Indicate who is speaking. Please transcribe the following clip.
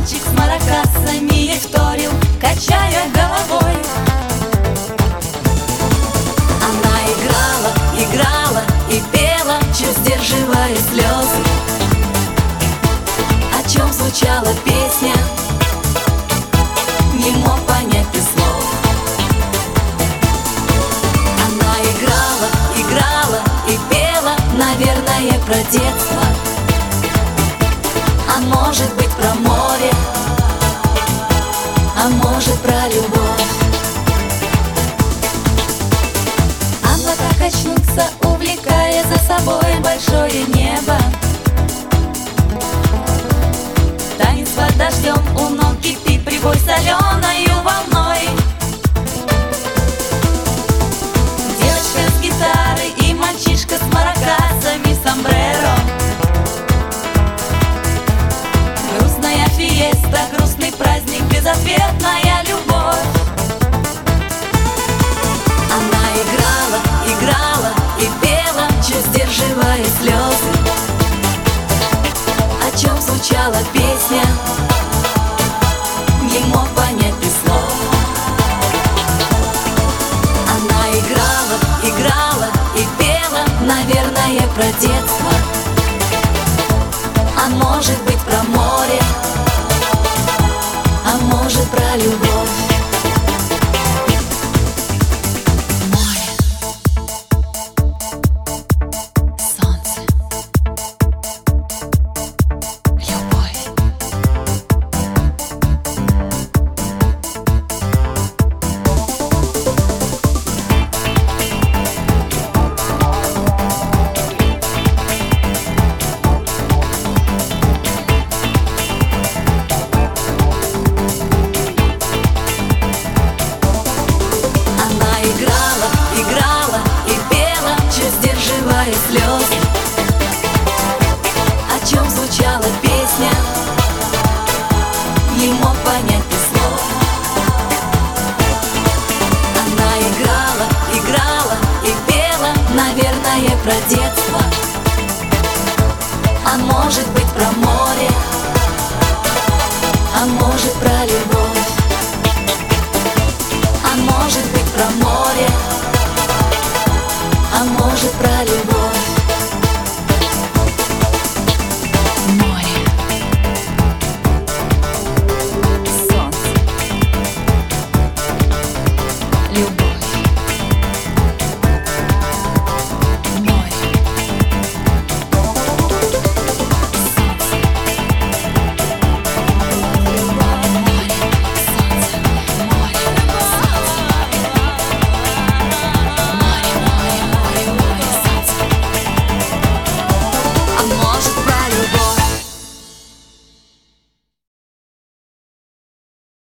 Speaker 1: мальчик с маракасами ей вторил, качая головой. Она играла, играла и пела, чуть сдерживая слезы. О чем звучала песня, не мог понять и слов. Она играла, играла и пела, наверное, про детство, а может быть про море, а может про любовь. Облака качнутся, увлекая за собой большое небо. Танец под дождем, у ног кипит прибой соленою волной. Девочка с гитарой и мальчишка с маракасами, сомбреро. Грустная фиеста, грустный праздник, безответная любовь. Она играла, играла и пела, чуть сдерживая слезы. О чем звучала песня, не мог понять без слов. Она играла, играла и пела, наверное, про детство,